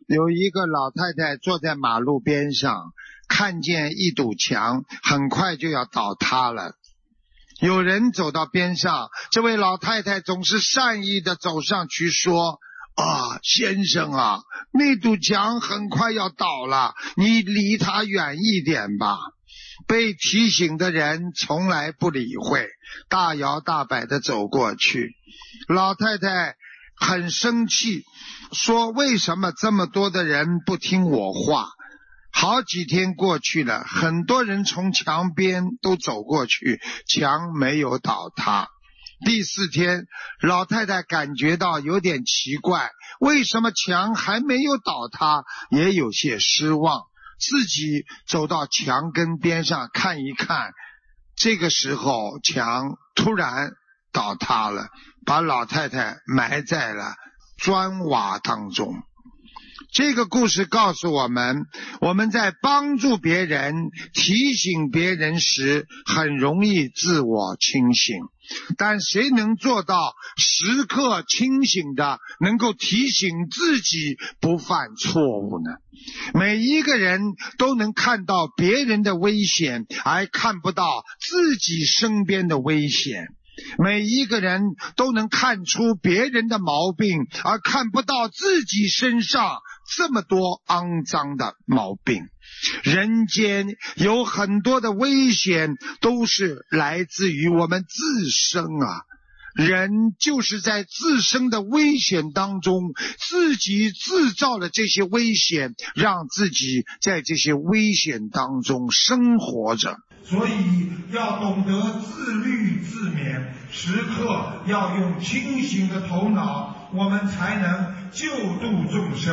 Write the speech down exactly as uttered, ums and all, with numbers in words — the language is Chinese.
有一个老太太坐在马路边上，看见一堵墙很快就要倒塌了。有人走到边上，这位老太太总是善意的走上去说，啊，先生啊，那堵墙很快要倒了，你离它远一点吧。被提醒的人从来不理会，大摇大摆地走过去。老太太很生气，说为什么这么多的人不听我话？好几天过去了，很多人从墙边都走过去，墙没有倒塌。第四天，老太太感觉到有点奇怪，为什么墙还没有倒塌，也有些失望。自己走到墙根边上看一看，这个时候墙突然倒塌了，把老太太埋在了砖瓦当中。这个故事告诉我们，我们在帮助别人、提醒别人时，很容易自我清醒。但谁能做到时刻清醒的，能够提醒自己不犯错误呢？每一个人都能看到别人的危险，而看不到自己身边的危险。每一个人都能看出别人的毛病，而看不到自己身上这么多肮脏的毛病。人间有很多的危险都是来自于我们自身啊，人就是在自身的危险当中自己制造了这些危险，让自己在这些危险当中生活着。 所以要懂得自律自勉，时刻要用清醒的头脑，我们才能救度众生。